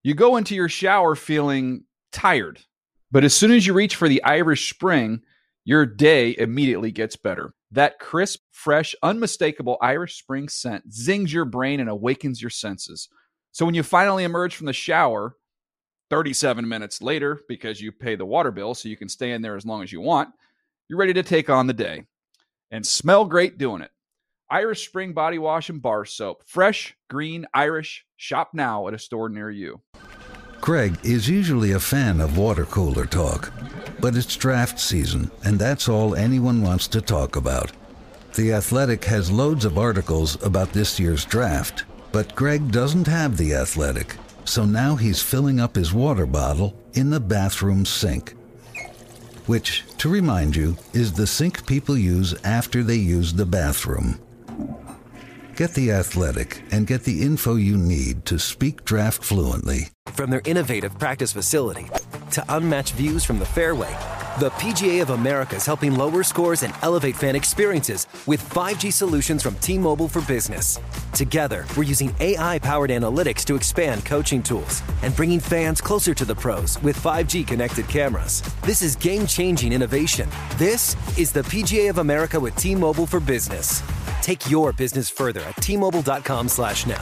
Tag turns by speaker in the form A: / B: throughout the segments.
A: You go into your shower feeling tired, but as soon as you reach for the Irish Spring, your day immediately gets better. That crisp, fresh, unmistakable Irish Spring scent zings your brain and awakens your senses. So when you finally emerge from the shower 37 minutes later, because you pay the water bill so you can stay in there as long as you want, you're ready to take on the day and smell great doing it. Irish Spring Body Wash and Bar Soap. Fresh, green, Irish. Shop now at a store near you.
B: Greg is usually a fan of water cooler talk, but it's draft season, and that's all anyone wants to talk about. The Athletic has loads of articles about this year's draft, but Greg doesn't have The Athletic, so now he's filling up his water bottle in the bathroom sink. Which, to remind you, is the sink people use after they use the bathroom. Get The Athletic and get the info you need to speak draft fluently.
C: From their innovative practice facility to unmatched views from the fairway, the PGA of America is helping lower scores and elevate fan experiences with 5G solutions from T-Mobile for Business. Together, we're using AI-powered analytics to expand coaching tools and bringing fans closer to the pros with 5G connected cameras. This is game-changing innovation. This is the PGA of America with T-Mobile for Business. Take your business further at T-Mobile.com/now.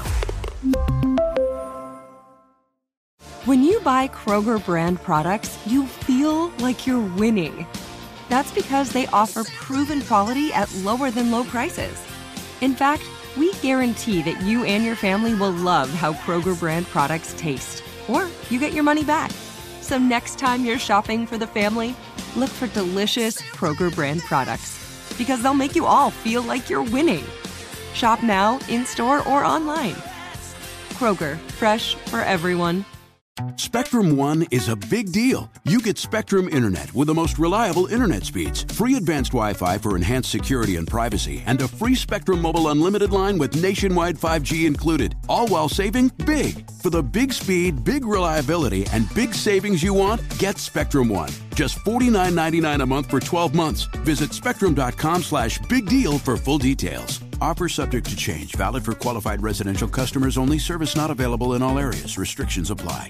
D: When you buy Kroger brand products, you feel like you're winning. That's because they offer proven quality at lower than low prices. In fact, we guarantee that you and your family will love how Kroger brand products taste, or you get your money back. So next time you're shopping for the family, look for delicious Kroger brand products, because they'll make you all feel like you're winning. Shop now, in-store, or online. Kroger, fresh for everyone.
E: Spectrum One is a big deal. You get Spectrum Internet with the most reliable internet speeds, free advanced Wi-Fi for enhanced security and privacy, and a free Spectrum Mobile Unlimited line with nationwide 5G included, all while saving big. For the big speed, big reliability, and big savings you want, get Spectrum One. Just $49.99 a month for 12 months. Visit spectrum.com/big deal for full details. Offer subject to change. Valid for qualified residential customers only. Service not available in all areas. Restrictions apply.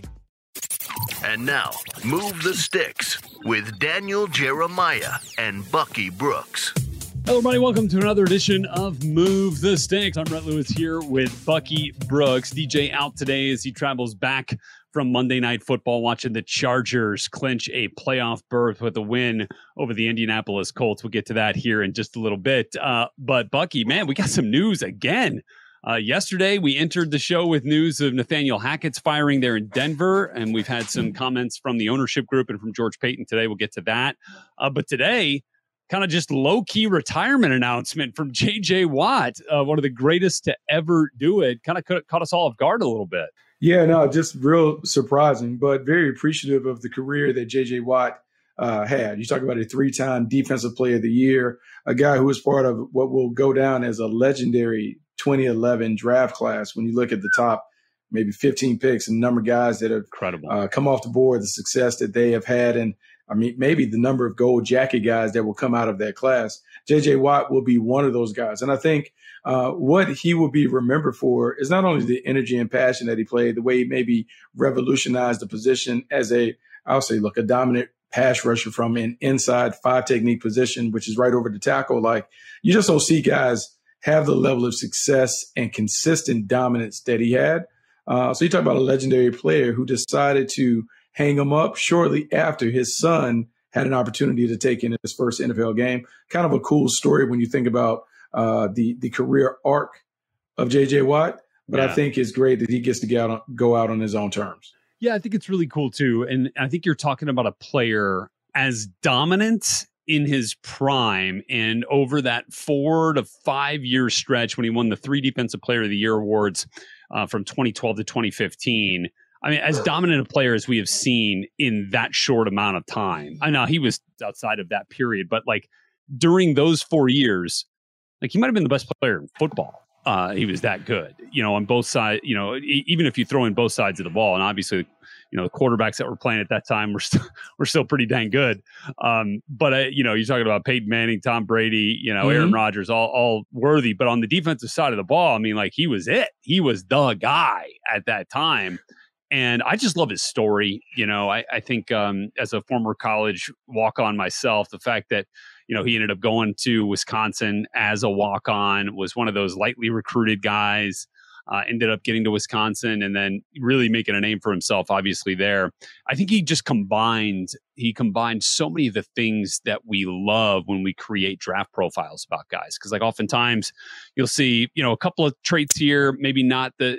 F: And now, Move the Sticks with Daniel Jeremiah and Bucky Brooks.
G: Hello, everybody. Welcome to another edition of Move the Sticks. I'm Brett Lewis here with Bucky Brooks. DJ out today as he travels back from Monday Night Football, watching the Chargers clinch a playoff berth with a win over the Indianapolis Colts. We'll get to that here in just a little bit. But Bucky, man, we got some news again. Yesterday, we entered the show with news of Nathaniel Hackett's firing there in Denver, and we've had some comments from the ownership group and from George Payton today. We'll get to that. But today, kind of just low-key retirement announcement from J.J. Watt, one of the greatest to ever do it. Kind of caught us all off guard a little bit.
H: Yeah, no, just real surprising, but very appreciative of the career that J.J. Watt had. You talk about a 3-time Defensive Player of the Year, a guy who was part of what will go down as a legendary 2011 draft class. When you look at the top, maybe 15 picks and the number of guys that have come off the board, the success that they have had, and I mean, maybe the number of gold jacket guys that will come out of that class. J.J. Watt will be one of those guys. And I think what he will be remembered for is not only the energy and passion that he played, the way he maybe revolutionized the position as a dominant pass rusher from an inside 5 technique position, which is right over the tackle. Like, you just don't see guys have the level of success and consistent dominance that he had. So you talk about a legendary player who decided to hang him up shortly after his son had an opportunity to take in his first NFL game. Kind of a cool story when you think about the career arc of J.J. Watt. But I think it's great that he gets to go out on his own terms.
G: Yeah, I think it's really cool, too. And I think you're talking about a player as dominant in his prime and over that 4 to 5 year stretch when he won the 3 Defensive Player of the Year awards from 2012 to 2015. I mean, as dominant a player as we have seen in that short amount of time. I know he was outside of that period, but like during those 4 years, like he might have been the best player in football. He was that good, on both sides, even if you throw in both sides of the ball. And obviously, the quarterbacks that were playing at that time were still pretty dang good. But you're talking about Peyton Manning, Tom Brady, Aaron Rodgers, all worthy. But on the defensive side of the ball, I mean, like he was it. He was the guy at that time. And I just love his story. I think as a former college walk-on myself, the fact that, he ended up going to Wisconsin as a walk-on, was one of those lightly recruited guys, ended up getting to Wisconsin and then really making a name for himself, obviously there. I think he combined so many of the things that we love when we create draft profiles about guys. Cause like oftentimes you'll see, a couple of traits here, maybe not the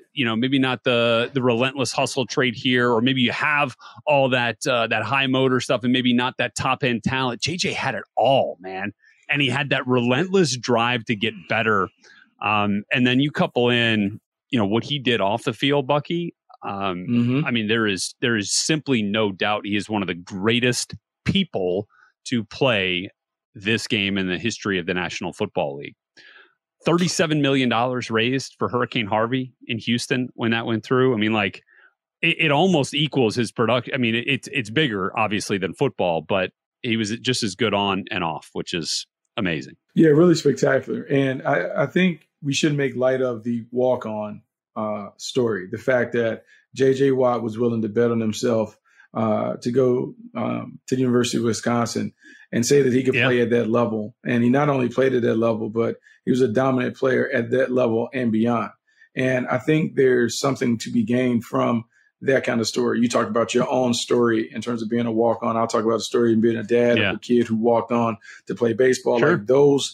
G: relentless hustle trait here, or maybe you have all that high motor stuff and maybe not that top end talent. JJ had it all, man. And he had that relentless drive to get better. And then you couple in, what he did off the field, Bucky. I mean, there is simply no doubt he is one of the greatest people to play this game in the history of the National Football League. $37 million raised for Hurricane Harvey in Houston when that went through. I mean, like it almost equals his production. I mean, it's bigger obviously than football, but he was just as good on and off, which is amazing.
H: Yeah, really spectacular. And I think we shouldn't make light of the walk-on story. The fact that J.J. Watt was willing to bet on himself to go to the University of Wisconsin and say that he could play at that level. And he not only played at that level, but he was a dominant player at that level and beyond. And I think there's something to be gained from that kind of story. You talk about your own story in terms of being a walk-on. I'll talk about the story of being a dad of a kid who walked on to play baseball.
G: Sure.
H: Like those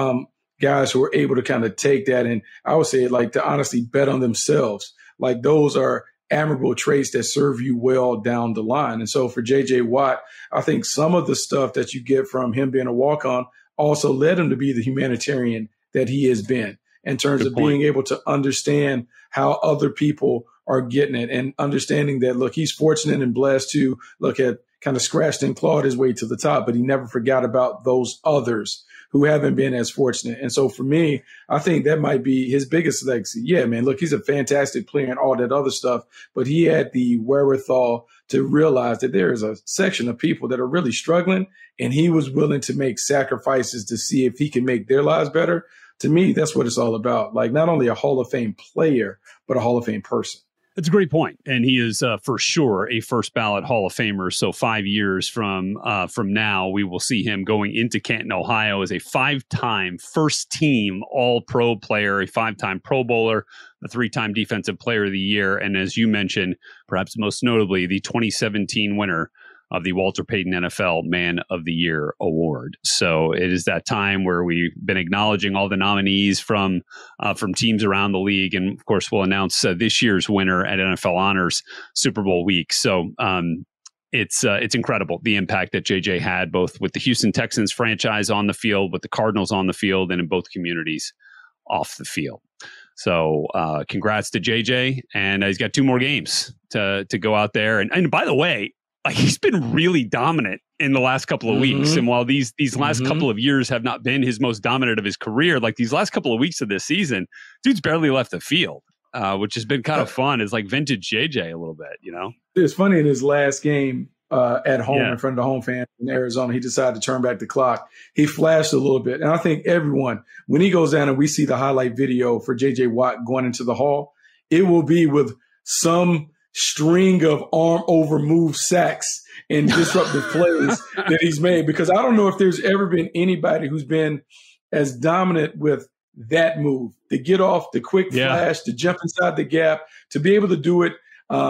H: guys who are able to kind of take that and I would say like to honestly bet on themselves. Like those are admirable traits that serve you well down the line. And so for J.J. Watt, I think some of the stuff that you get from him being a walk-on also led him to be the humanitarian that he has been in terms of being able to understand how other people are getting it and understanding that, look, he's fortunate and blessed to look at kind of scratched and clawed his way to the top, but he never forgot about those others who haven't been as fortunate. And so for me, I think that might be his biggest legacy. Yeah, man, look, he's a fantastic player and all that other stuff, but he had the wherewithal to realize that there is a section of people that are really struggling, and he was willing to make sacrifices to see if he can make their lives better. To me, that's what it's all about. Like not only a Hall of Fame player, but a Hall of Fame person.
G: That's a great point. And he is for sure a first ballot Hall of Famer. So 5 years from now, we will see him going into Canton, Ohio as a 5-time first team All-Pro player, a 5-time Pro Bowler, a 3-time Defensive Player of the Year. And as you mentioned, perhaps most notably, the 2017 winner of the Walter Payton NFL Man of the Year Award. So it is that time where we've been acknowledging all the nominees from teams around the league. And of course, we'll announce this year's winner at NFL Honors Super Bowl week. So it's incredible the impact that JJ had both with the Houston Texans franchise on the field, with the Cardinals on the field, and in both communities off the field. So congrats to JJ. And he's got 2 more games to go out there. And by the way, he's been really dominant in the last couple of weeks. And while these last couple of years have not been his most dominant of his career, like these last couple of weeks of this season, dude's barely left the field, which has been kind of fun. It's like vintage JJ a little bit, you know?
H: It's funny in his last game at home in front of the home fans in Arizona, he decided to turn back the clock. He flashed a little bit. And I think everyone, when he goes down and we see the highlight video for JJ Watt going into the hall, it will be with some string of arm over move sacks and disruptive plays that he's made, because I don't know if there's ever been anybody who's been as dominant with that move, to get off the quick flash, to jump inside the gap, to be able to do it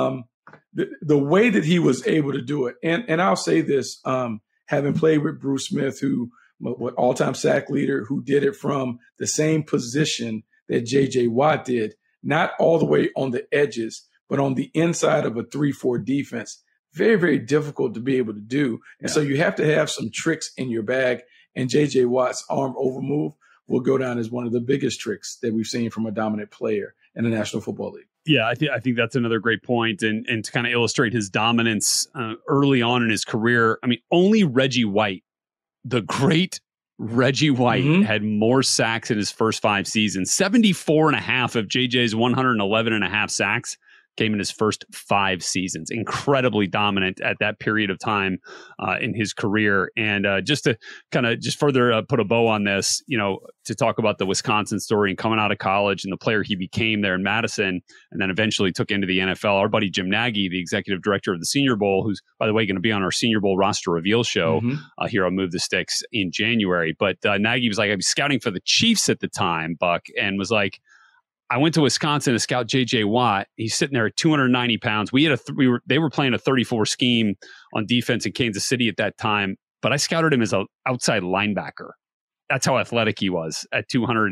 H: the way that he was able to do it. And I'll say this, having played with Bruce Smith, who all-time sack leader, who did it from the same position that J.J. Watt did, not all the way on the edges, but on the inside of a 3-4 defense. Very, very difficult to be able to do. And so you have to have some tricks in your bag. And J.J. Watt's arm over move will go down as one of the biggest tricks that we've seen from a dominant player in the National Football League.
G: Yeah, I think that's another great point. And to kind of illustrate his dominance early on in his career, I mean, only Reggie White, the great Reggie White, had more sacks in his first 5 seasons. 74.5 of JJ's 111.5 sacks came in his first 5 seasons. Incredibly dominant at that period of time in his career. And just to kind of just further put a bow on this, to talk about the Wisconsin story and coming out of college and the player he became there in Madison, and then eventually took into the NFL. Our buddy Jim Nagy, the executive director of the Senior Bowl, who's, by the way, going to be on our Senior Bowl roster reveal show here on Move the Sticks in January. But Nagy was like, I was scouting for the Chiefs at the time, Buck, and was like, I went to Wisconsin to scout J.J. Watt. He's sitting there at 290 pounds. They were playing a 34 scheme on defense in Kansas City at that time, but I scouted him as an outside linebacker. That's how athletic he was at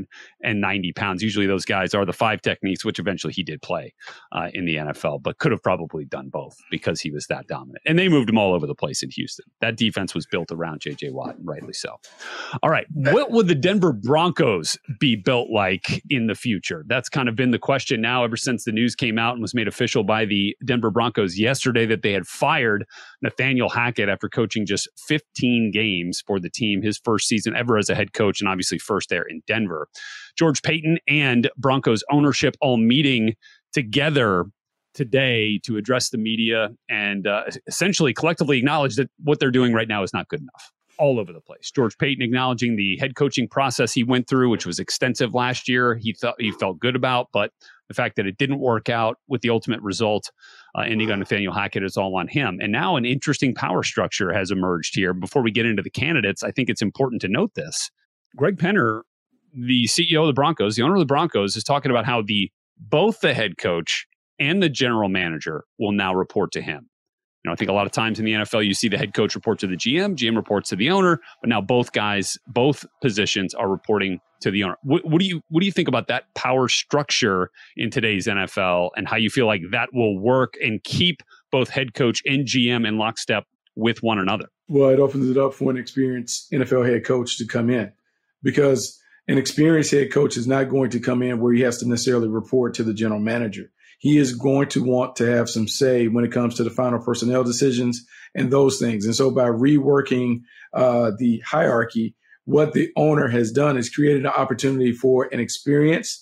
G: 290 pounds. Usually those guys are the 5 techniques, which eventually he did play in the NFL, but could have probably done both because he was that dominant. And they moved him all over the place in Houston. That defense was built around J.J. Watt, and rightly so. All right. What would the Denver Broncos be built like in the future? That's kind of been the question now ever since the news came out and was made official by the Denver Broncos yesterday that they had fired Nathaniel Hackett after coaching just 15 games for the team, his first season ever as a head coach, and obviously first there in Denver. George Paton and Broncos ownership all meeting together today to address the media and essentially collectively acknowledge that what they're doing right now is not good enough. All over the place. George Paton acknowledging the head coaching process he went through, which was extensive last year. He felt good about, but the fact that it didn't work out with the ultimate result ending on Nathaniel Hackett is all on him. And now an interesting power structure has emerged here. Before we get into the candidates, I think it's important to note this. Greg Penner, the CEO of the Broncos, the owner of the Broncos, is talking about how both the head coach and the general manager will now report to him. I think a lot of times in the NFL, you see the head coach report to the GM reports to the owner, but now both positions are reporting to the owner. What do you think about that power structure in today's NFL, and how you feel like that will work and keep both head coach and GM in lockstep with one another?
H: Well, it opens it up for an experienced NFL head coach to come in, because an experienced head coach is not going to come in where he has to necessarily report to the general manager. He is going to want to have some say when it comes to the final personnel decisions and those things. And so by reworking the hierarchy, what the owner has done is created an opportunity for an experienced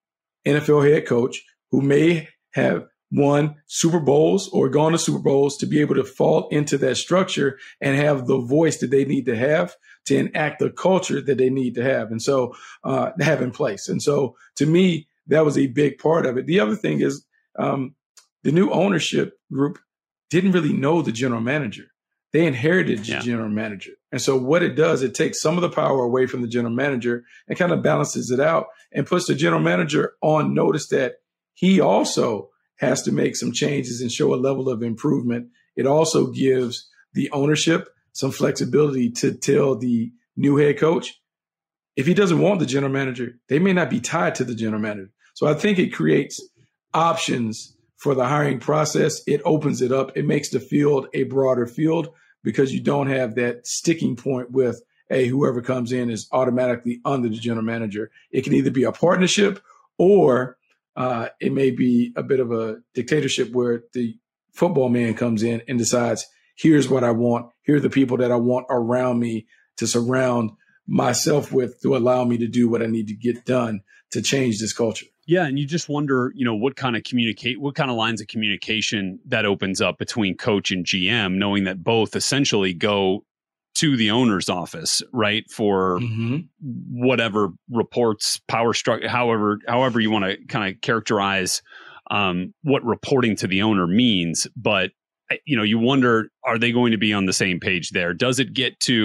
H: NFL head coach who may have won Super Bowls or gone to Super Bowls to be able to fall into that structure and have the voice that they need to have to enact the culture that they need to have. And so have in place. And so to me, that was a big part of it. The other thing is the new ownership group didn't really know the general manager. They inherited the general manager. And so what it does, it takes some of the power away from the general manager and kind of balances it out and puts the general manager on notice that he also has to make some changes and show a level of improvement. It also gives the ownership some flexibility to tell the new head coach, if he doesn't want the general manager, they may not be tied to the general manager. So I think it creates options for the hiring process. It opens it up. It makes the field a broader field because you don't have that sticking point with, hey, whoever comes in is automatically under the general manager. It can either be a partnership or it may be a bit of a dictatorship where the football man comes in and decides, here's what I want. Here are the people that I want around me to surround myself with to allow me to do what I need to get done to change this culture.
G: Yeah, and you just wonder, what kind of lines of communication that opens up between coach and GM, knowing that both essentially go to the owner's office, right? For whatever reports, power structure, however you want to kind of characterize what reporting to the owner means. But you wonder, are they going to be on the same page there? Does it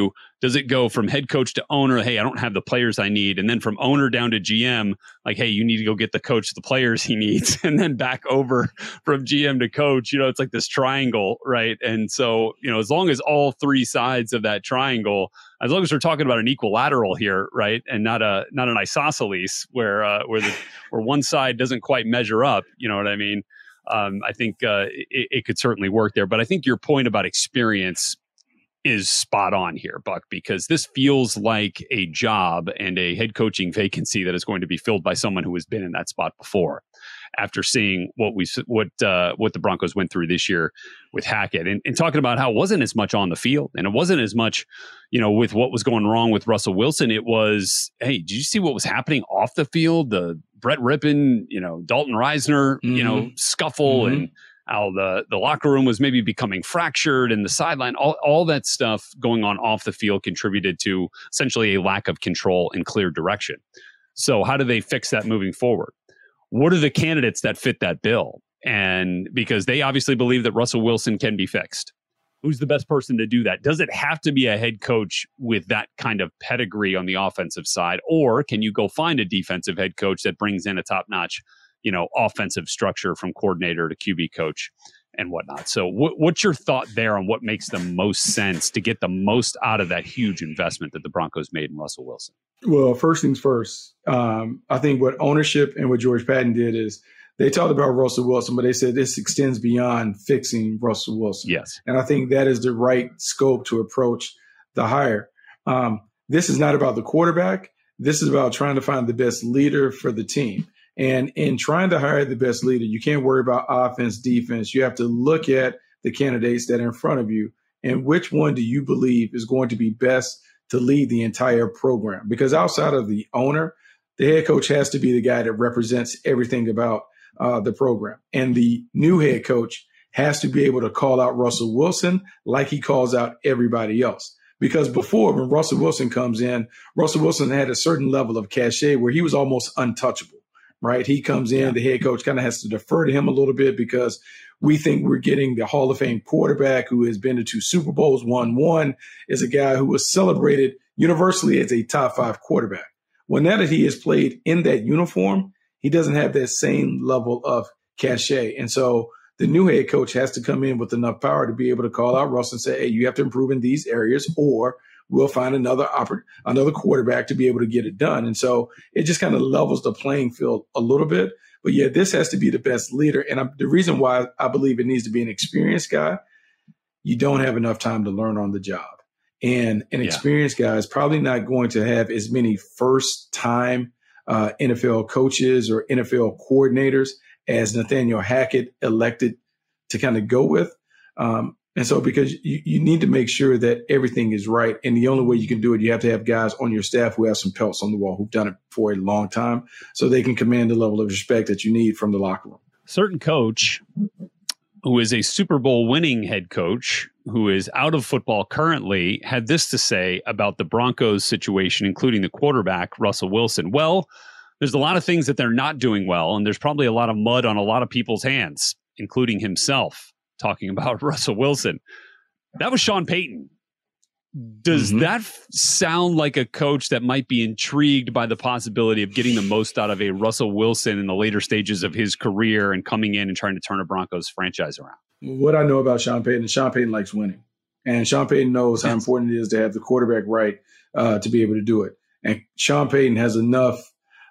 G: go from head coach to owner? Hey, I don't have the players I need. And then from owner down to GM, like, hey, you need to go get the coach the players he needs. And then back over from GM to coach, it's like this triangle, right? And so, as long as all three sides of that triangle, as long as we're talking about an equilateral here, right? And not an isosceles where one side doesn't quite measure up, you know what I mean? I think it could certainly work there. But I think your point about experience is spot on here, Buck, because this feels like a job and a head coaching vacancy that is going to be filled by someone who has been in that spot before, after seeing what the Broncos went through this year with Hackett, and talking about how it wasn't as much on the field and it wasn't as much, with what was going wrong with Russell Wilson. It was, hey, did you see what was happening off the field? The Brett Rippon, Dalton Reisner, scuffle and how the locker room was maybe becoming fractured and the sideline, all that stuff going on off the field contributed to essentially a lack of control and clear direction. So how do they fix that moving forward? What are the candidates that fit that bill? And because they obviously believe that Russell Wilson can be fixed. Who's the best person to do that? Does it have to be a head coach with that kind of pedigree on the offensive side? Or can you go find a defensive head coach that brings in a top-notch, offensive structure from coordinator to QB coach and whatnot? So what's your thought there on what makes the most sense to get the most out of that huge investment that the Broncos made in Russell Wilson?
H: Well, first things first, I think what ownership and what George Patton did is they talked about Russell Wilson, but they said this extends beyond fixing Russell Wilson.
G: Yes.
H: And I think that is the right scope to approach the hire. This is not about the quarterback. This is about trying to find the best leader for the team. And in trying to hire the best leader, you can't worry about offense, defense. You have to look at the candidates that are in front of you and which one do you believe is going to be best to lead the entire program. Because outside of the owner, the head coach has to be the guy that represents everything about the program. And the new head coach has to be able to call out Russell Wilson like he calls out everybody else. Because before, when Russell Wilson comes in, Russell Wilson had a certain level of cachet where he was almost untouchable, right? He comes in, the head coach kind of has to defer to him a little bit because we think we're getting the Hall of Fame quarterback who has been to 2 Super Bowls, won one, is a guy who was celebrated universally as a top 5 quarterback. Well, now that he has played in that uniform, he doesn't have that same level of cachet. And so the new head coach has to come in with enough power to be able to call out Russell and say, hey, you have to improve in these areas or we'll find another quarterback to be able to get it done. And so it just kind of levels the playing field a little bit. But yeah, this has to be the best leader. And the reason why I believe it needs to be an experienced guy, you don't have enough time to learn on the job. And an experienced guy is probably not going to have as many first-time NFL coaches or NFL coordinators as Nathaniel Hackett elected to kind of go with. And so because you need to make sure that everything is right. And the only way you can do it, you have to have guys on your staff who have some pelts on the wall, who've done it for a long time, so they can command the level of respect that you need from the locker room.
G: Certain coach who is a Super Bowl winning head coach who is out of football currently had this to say about the Broncos situation, including the quarterback, Russell Wilson. Well, there's a lot of things that they're not doing well, and there's probably a lot of mud on a lot of people's hands, including himself, talking about Russell Wilson. That was Sean Payton. Does that sound like a coach that might be intrigued by the possibility of getting the most out of a Russell Wilson in the later stages of his career and coming in and trying to turn a Broncos franchise around?
H: What I know about Sean Payton likes winning. And Sean Payton knows how important it is to have the quarterback right to be able to do it. And Sean Payton has enough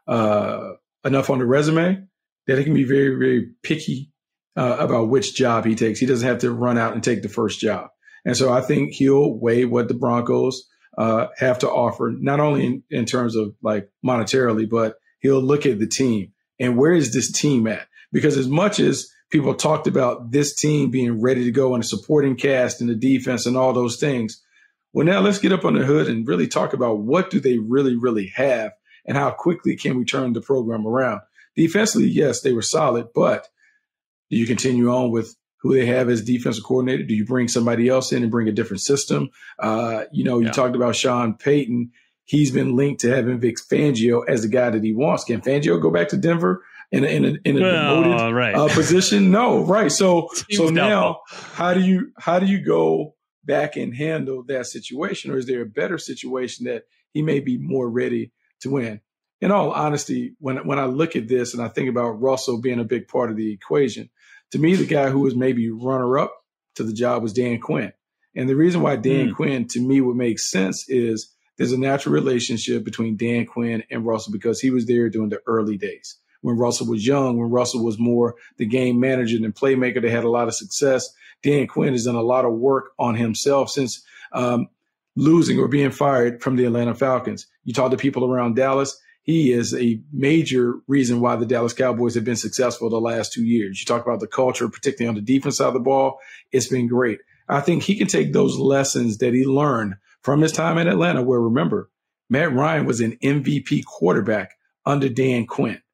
H: on the resume that it can be very, very picky about which job he takes. He doesn't have to run out and take the first job. And so I think he'll weigh what the Broncos have to offer, not only in terms of like monetarily, but he'll look at the team and where is this team at? Because as much as people talked about this team being ready to go and a supporting cast and the defense and all those things, well, now let's get up on the hood and really talk about what do they really, really have and how quickly can we turn the program around. Defensively, yes, they were solid, but do you continue on with who they have as defensive coordinator? Do you bring somebody else in and bring a different system? You talked about Sean Payton. He's been linked to having Vic Fangio as the guy that he wants. Can Fangio go back to Denver in a demoted position? No, right. So now how do you go back and handle that situation? Or is there a better situation that he may be more ready to win? In all honesty, when I look at this and I think about Russell being a big part of the equation, to me, the guy who was maybe runner-up to the job was Dan Quinn. And the reason why Dan Quinn, to me, would make sense is there's a natural relationship between Dan Quinn and Russell because he was there during the early days. When Russell was young, when Russell was more the game manager than playmaker, they had a lot of success. Dan Quinn has done a lot of work on himself since losing or being fired from the Atlanta Falcons. You talk to people around Dallas, he is a major reason why the Dallas Cowboys have been successful the last 2 years. You talk about the culture, particularly on the defense side of the ball. It's been great. I think he can take those lessons that he learned from his time in Atlanta, where, remember, Matt Ryan was an MVP quarterback under Dan Quinn.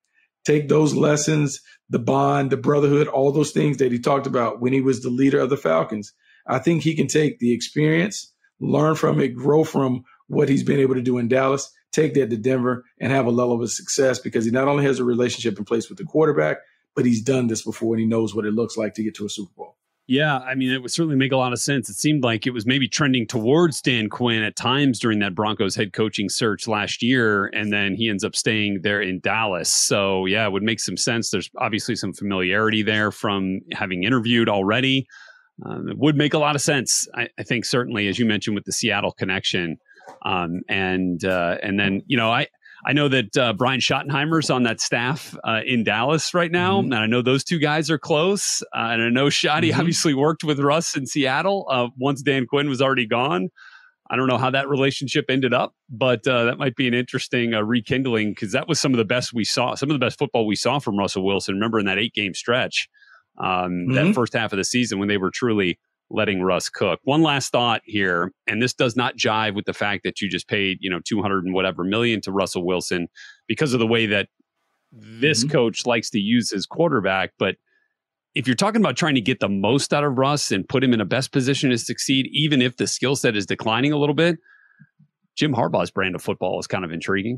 H: take those lessons, the bond, the brotherhood, all those things that he talked about when he was the leader of the Falcons. I think he can take the experience, learn from it, grow from what he's been able to do in Dallas, take that to Denver, and have a level of success because he not only has a relationship in place with the quarterback, but he's done this before and he knows what it looks like to get to a Super Bowl.
G: Yeah, I mean, it would certainly make a lot of sense. It seemed like it was maybe trending towards Dan Quinn at times during that Broncos head coaching search last year, and then he ends up staying there in Dallas. So, yeah, it would make some sense. There's obviously some familiarity there from having interviewed already. It would make a lot of sense, I think, certainly, as you mentioned, with the Seattle connection. And then, you know, I know that Brian Schottenheimer's on that staff in Dallas right now, and I know those two guys are close. And I know Schotty obviously worked with Russ in Seattle once Dan Quinn was already gone. I don't know how that relationship ended up, but that might be an interesting rekindling because that was some of the best football we saw from Russell Wilson. Remember in that 8-game stretch, that first half of the season when they were truly letting Russ cook. One last thought here, and this does not jive with the fact that you just paid, you know, $200 and whatever million to Russell Wilson because of the way that this coach likes to use his quarterback. But if you're talking about trying to get the most out of Russ and put him in a best position to succeed, even if the skill set is declining a little bit, Jim Harbaugh's brand of football is kind of intriguing.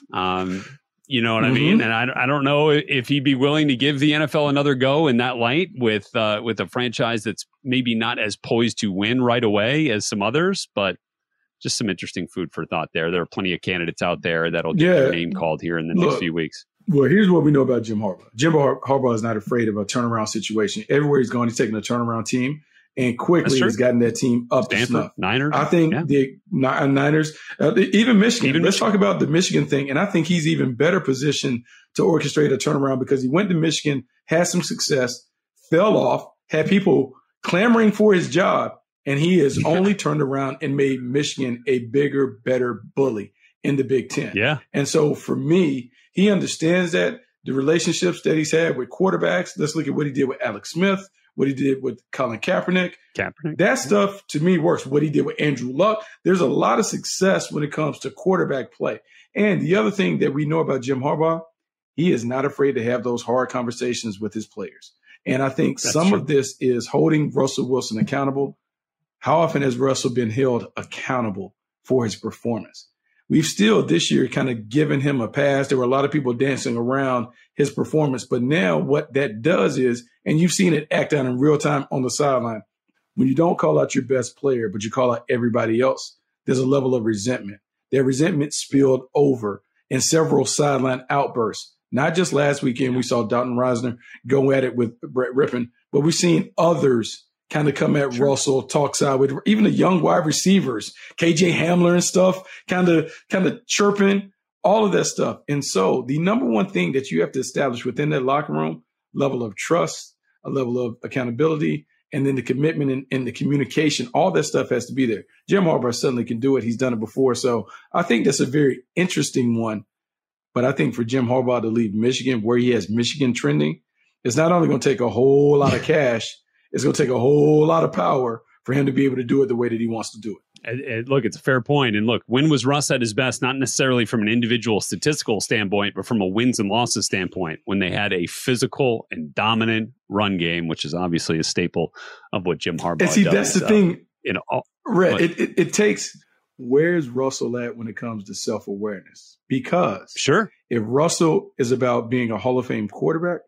G: You know what I mean? And I don't know if he'd be willing to give the NFL another go in that light with a franchise that's maybe not as poised to win right away as some others, but just some interesting food for thought there. There are plenty of candidates out there that'll get their name called here in the next few weeks.
H: Well, here's what we know about Jim Harbaugh. Jim Harbaugh is not afraid of a turnaround situation. Everywhere he's gone, he's taking a turnaround team. And quickly, he's gotten that team up to snuff.
G: Niners.
H: I think the Niners, even Michigan. Let's talk about the Michigan thing. And I think he's even better positioned to orchestrate a turnaround because he went to Michigan, had some success, fell off, had people clamoring for his job, and he has only turned around and made Michigan a bigger, better bully in the Big Ten.
G: Yeah.
H: And so for me, he understands that the relationships that he's had with quarterbacks. Let's look at what he did with Alex Smith, what he did with Colin Kaepernick. That stuff, to me, works. What he did with Andrew Luck. There's a lot of success when it comes to quarterback play. And the other thing that we know about Jim Harbaugh, he is not afraid to have those hard conversations with his players. And I think some of this is holding Russell Wilson accountable. How often has Russell been held accountable for his performance? We've still this year kind of given him a pass. There were a lot of people dancing around his performance. But now what that does is, and you've seen it act out in real time on the sideline, when you don't call out your best player, but you call out everybody else, there's a level of resentment. That resentment spilled over in several sideline outbursts. Not just last weekend, we saw Dalton Risner go at it with Brett Rippon, but we've seen others kind of come at Russell, talk side with even the young wide receivers, KJ Hamler and stuff, kind of chirping, all of that stuff. And so the number one thing that you have to establish within that locker room, level of trust, a level of accountability, and then the commitment and the communication, all that stuff has to be there. Jim Harbaugh certainly can do it. He's done it before. So I think that's a very interesting one. But I think for Jim Harbaugh to leave Michigan where he has Michigan trending, it's not only going to take a whole lot of cash, it's going to take a whole lot of power for him to be able to do it the way that he wants to do it.
G: Look, it's a fair point. And look, when was Russ at his best? Not necessarily from an individual statistical standpoint, but from a wins and losses standpoint, when they had a physical and dominant run game, which is obviously a staple of what Jim Harbaugh does.
H: That's the thing.
G: Red,
H: it takes, where's Russell at when it comes to self-awareness? Because if Russell is about being a Hall of Fame quarterback,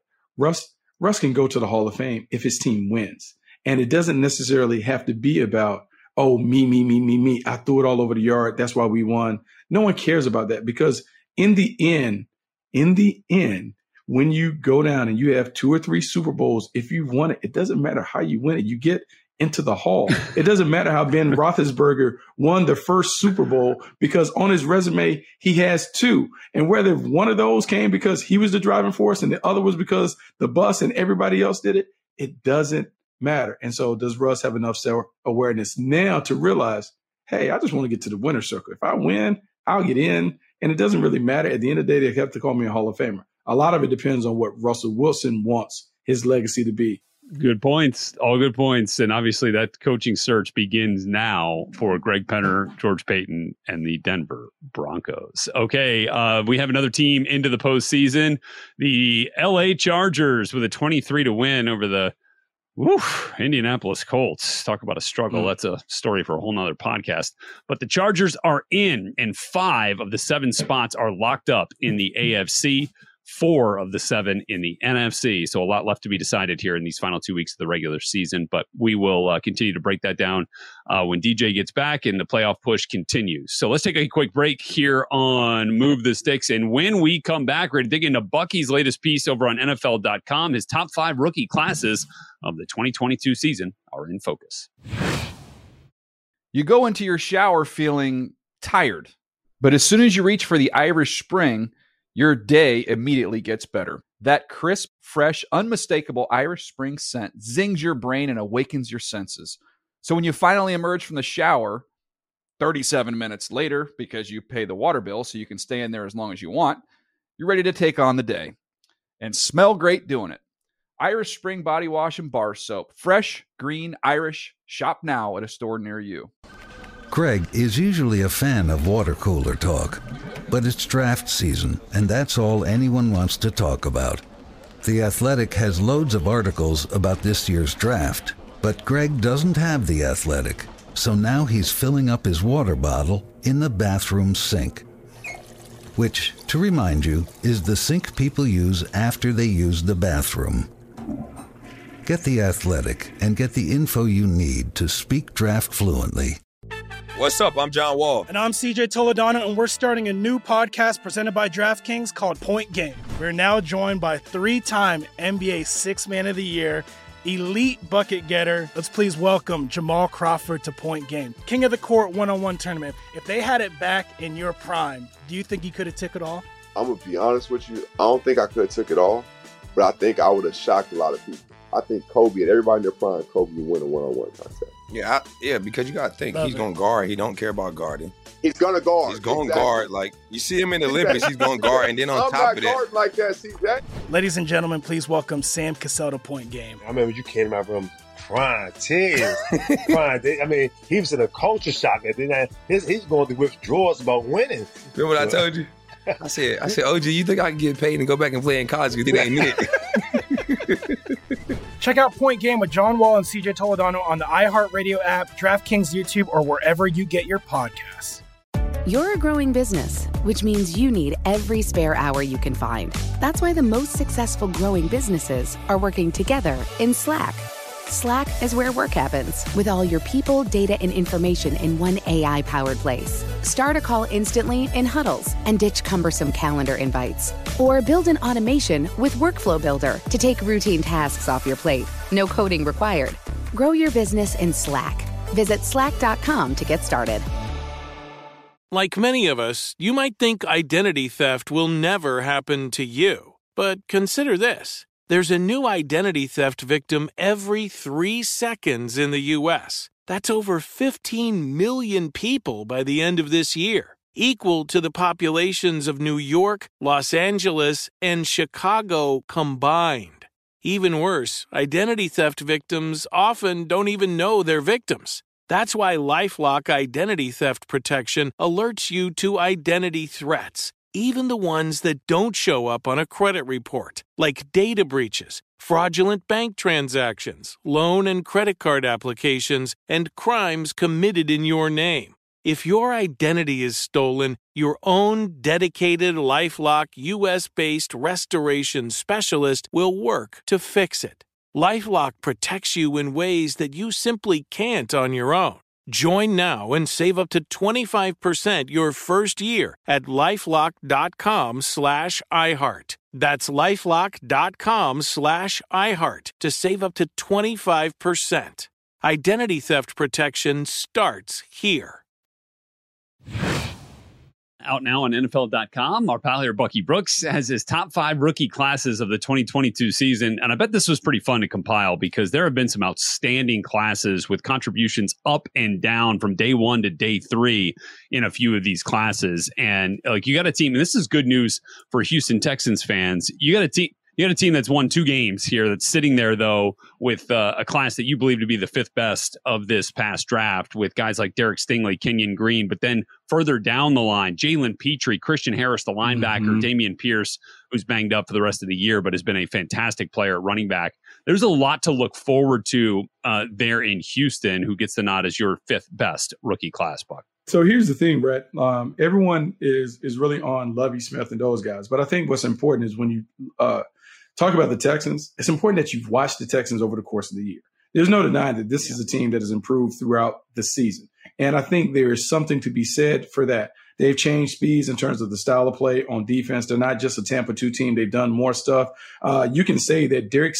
H: Russ can go to the Hall of Fame if his team wins. And it doesn't necessarily have to be about, oh, me. I threw it all over the yard. That's why we won. No one cares about that because in the end, when you go down and you have 2 or 3 Super Bowls, if you've won it, it doesn't matter how you win it. You get into the Hall. It doesn't matter how Ben Roethlisberger won the first Super Bowl because on his resume, he has 2. And whether one of those came because he was the driving force and the other was because the bus and everybody else did it, it doesn't matter. And so does Russ have enough self-awareness now to realize, hey, I just want to get to the winner's circle. If I win, I'll get in. And it doesn't really matter. At the end of the day, they have to call me a Hall of Famer. A lot of it depends on what Russell Wilson wants his legacy to be
G: Good points. All good points. And obviously that coaching search begins now for Greg Penner, George Paton, and the Denver Broncos. Okay, we have another team into the postseason. The LA Chargers with a 23-to win over the Indianapolis Colts. Talk about a struggle. That's a story for a whole nother podcast. But the Chargers are in, and 5 of the 7 spots are locked up in the AFC. 4 of the 7 in the NFC. So a lot left to be decided here in these final 2 weeks of the regular season, but we will continue to break that down when DJ gets back and the playoff push continues. So let's take a quick break here on Move the Sticks. And when we come back, we're going to dig into Bucky's latest piece over on NFL.com. His top 5 rookie classes of the 2022 season are in focus.
A: You go into your shower feeling tired, but as soon as you reach for the Irish Spring, your day immediately gets better. That crisp, fresh, unmistakable Irish Spring scent zings your brain and awakens your senses. So when you finally emerge from the shower, 37 minutes later, because you pay the water bill so you can stay in there as long as you want, you're ready to take on the day. And smell great doing it. Irish Spring Body Wash and Bar Soap. Fresh, green, Irish. Shop now at a store near you.
B: Greg is usually a fan of water cooler talk, but it's draft season, and that's all anyone wants to talk about. The Athletic has loads of articles about this year's draft, but Greg doesn't have The Athletic, so now he's filling up his water bottle in the bathroom sink, which, to remind you, is the sink people use after they use the bathroom. Get The Athletic and get the info you need to speak draft fluently.
I: What's up? I'm John Wall.
J: And I'm CJ Toledano, and we're starting a new podcast presented by DraftKings called Point Game. We're now joined by 3-time NBA Sixth Man of the Year, elite bucket getter. Let's please welcome Jamal Crawford to Point Game. King of the Court one-on-one tournament. If they had it back in your prime, do you think you could have took it all?
K: I'm going to be honest with you. I don't think I could have took it all, but I think I would have shocked a lot of people. I think Kobe and everybody in their prime, Kobe would win a one-on-one contest.
I: Yeah, because you got to think. He's going to guard. He don't care about guarding.
K: He's going to guard.
I: He's going to guard. Like, you see him in the Olympics, he's going to guard. And then on top of that.
K: I'm not guarding like that, CJ.
J: Ladies and gentlemen, please welcome Sam Cassell to Point Game.
L: I remember you came out from crying, tears. Crying. I mean, he was in a culture shock. And then he's going through withdrawals about winning.
I: Remember what I told you? I said, OG, you think I can get paid and go back and play in college? You think I ain't it?
J: Check out Point Game with John Wall and CJ Toledano on the iHeartRadio app, DraftKings YouTube, or wherever you get your podcasts.
M: You're a growing business, which means you need every spare hour you can find. That's why the most successful growing businesses are working together in Slack. Slack is where work happens, with all your people, data, and information in one AI-powered place. Start a call instantly in huddles and ditch cumbersome calendar invites. Or build an automation with Workflow Builder to take routine tasks off your plate. No coding required. Grow your business in Slack. Visit slack.com to get started.
N: Like many of us, you might think identity theft will never happen to you. But consider this. There's a new identity theft victim every 3 seconds in the U.S. That's over 15 million people by the end of this year, equal to the populations of New York, Los Angeles, and Chicago combined. Even worse, identity theft victims often don't even know they're victims. That's why LifeLock Identity Theft Protection alerts you to identity threats, even the ones that don't show up on a credit report, like data breaches, fraudulent bank transactions, loan and credit card applications, and crimes committed in your name. If your identity is stolen, your own dedicated LifeLock U.S.-based restoration specialist will work to fix it. LifeLock protects you in ways that you simply can't on your own. Join now and save up to 25% your first year at LifeLock.com/iHeart. That's LifeLock.com/iHeart to save up to 25%. Identity theft protection starts here.
G: Out now on NFL.com, our pal here, Bucky Brooks, has his top 5 rookie classes of the 2022 season. And I bet this was pretty fun to compile because there have been some outstanding classes with contributions up and down from day 1 to day 3 in a few of these classes. And like, you got a team, and this is good news for Houston Texans fans. You got a team. You got a team that's won 2 games here that's sitting there, though, with a class that you believe to be the 5th best of this past draft, with guys like Derek Stingley, Kenyon Green, but then further down the line, Jalen Petrie, Christian Harris, the linebacker, Dameon Pierce, who's banged up for the rest of the year, but has been a fantastic player at running back. There's a lot to look forward to there in Houston, who gets the nod as your 5th best rookie class, Buck.
H: So here's the thing, Brett. Everyone is really on Lovie Smith and those guys. But I think what's important is when you talk about the Texans, it's important that you've watched the Texans over the course of the year. There's no denying that this is a team that has improved throughout the season. And I think there is something to be said for that. They've changed speeds in terms of the style of play on defense. They're not just a Tampa 2 team. They've done more stuff. You can say that Derek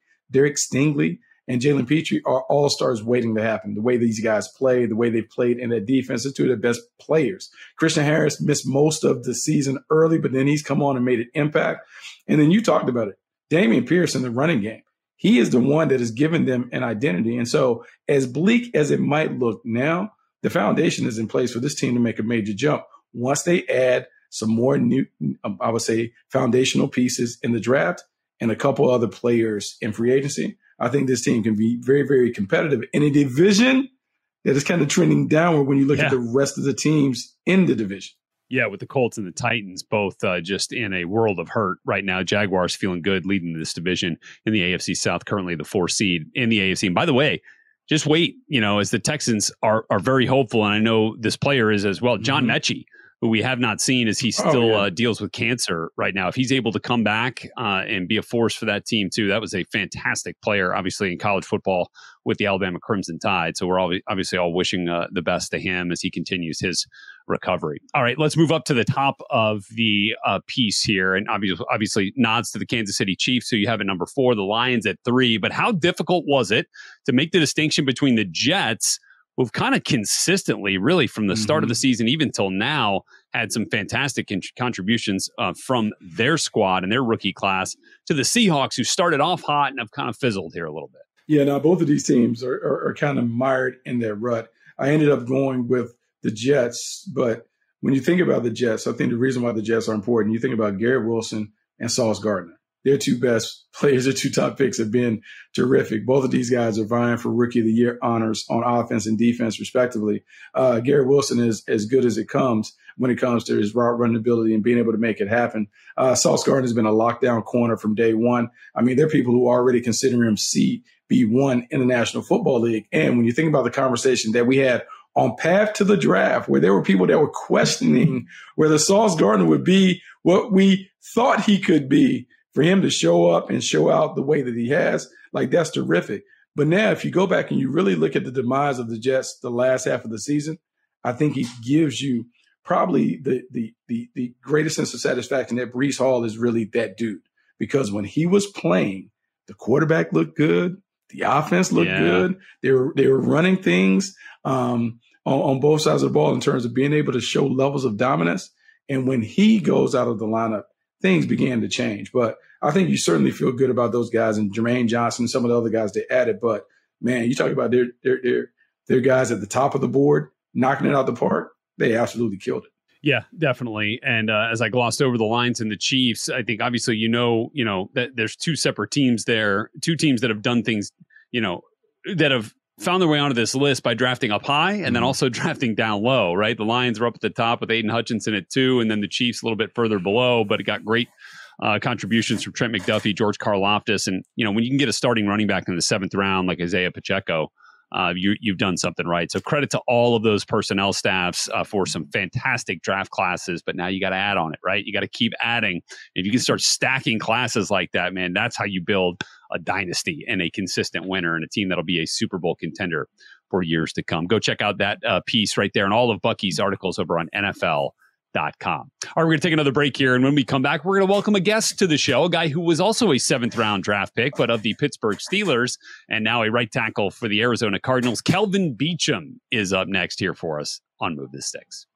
H: Stingley and Jalen Petrie are all-stars waiting to happen. The way these guys play, the way they've played in that defense, are 2 of the best players. Christian Harris missed most of the season early, but then he's come on and made an impact. And then you talked about it. Dameon Pierce in the running game. He is the one that has given them an identity. And so as bleak as it might look now, the foundation is in place for this team to make a major jump. Once they add some more new, I would say, foundational pieces in the draft and a couple other players in free agency, I think this team can be very, very competitive in a division that is kind of trending downward when you look at the rest of the teams in the division.
G: Yeah, with the Colts and the Titans both just in a world of hurt right now. Jaguars feeling good leading this division in the AFC South, currently the 4th seed in the AFC. And by the way, just wait, as the Texans are very hopeful, and I know this player is as well, John Mechie, who we have not seen as he still deals with cancer right now. If he's able to come back and be a force for that team too, that was a fantastic player, obviously in college football with the Alabama Crimson Tide. So we're obviously all wishing the best to him as he continues his recovery. All right, let's move up to the top of the piece here. And obviously nods to the Kansas City Chiefs, who you have at number 4, the Lions at 3. But how difficult was it to make the distinction between the Jets, who've kind of consistently, really from the start of the season, even till now, had some fantastic contributions from their squad and their rookie class, to the Seahawks, who started off hot and have kind of fizzled here a little bit?
H: Yeah, now both of these teams are kind of mired in their rut. I ended up going with the Jets, but when you think about the Jets, I think the reason why the Jets are important, you think about Garrett Wilson and Sauce Gardner. Their 2 best players, their 2 top picks, have been terrific. Both of these guys are vying for Rookie of the Year honors on offense and defense, respectively. Garrett Wilson is as good as it comes when it comes to his route running ability and being able to make it happen. Sauce Gardner has been a lockdown corner from day one. I mean, there are people who are already considering him CB1 in the National Football League. And when you think about the conversation that we had on Path to the Draft, where there were people that were questioning whether Sauce Gardner would be what we thought he could be, for him to show up and show out the way that he has, like, that's terrific. But now if you go back and you really look at the demise of the Jets the last half of the season, I think he gives you probably the greatest sense of satisfaction that Breece Hall is really that dude. Because when he was playing, the quarterback looked good, the offense looked good. They were running things on both sides of the ball in terms of being able to show levels of dominance. And when he goes out of the lineup, things began to change. But I think you certainly feel good about those guys and Jermaine Johnson and some of the other guys they added. But, man, you talk about their guys at the top of the board knocking it out the park. They absolutely killed it.
G: Yeah, definitely. And as I glossed over the Lions and the Chiefs, I think obviously you know that there's 2 separate teams there, 2 teams that have done things, that have found their way onto this list by drafting up high and then also drafting down low, right? The Lions are up at the top with Aiden Hutchinson at 2, and then the Chiefs a little bit further below, but it got great contributions from Trent McDuffie, George Karlaftis. And, when you can get a starting running back in the 7th round like Isaiah Pacheco, you've done something right. So credit to all of those personnel staffs for some fantastic draft classes, but now you got to add on it, right? You got to keep adding. If you can start stacking classes like that, man, that's how you build a dynasty and a consistent winner and a team that'll be a Super Bowl contender for years to come. Go check out that piece right there and all of Bucky's articles over on NFL.com. All right, we're going to take another break here. And when we come back, we're going to welcome a guest to the show, a guy who was also a 7th round draft pick, but of the Pittsburgh Steelers, and now a right tackle for the Arizona Cardinals. Kelvin Beachum is up next here for us on Move the Sticks.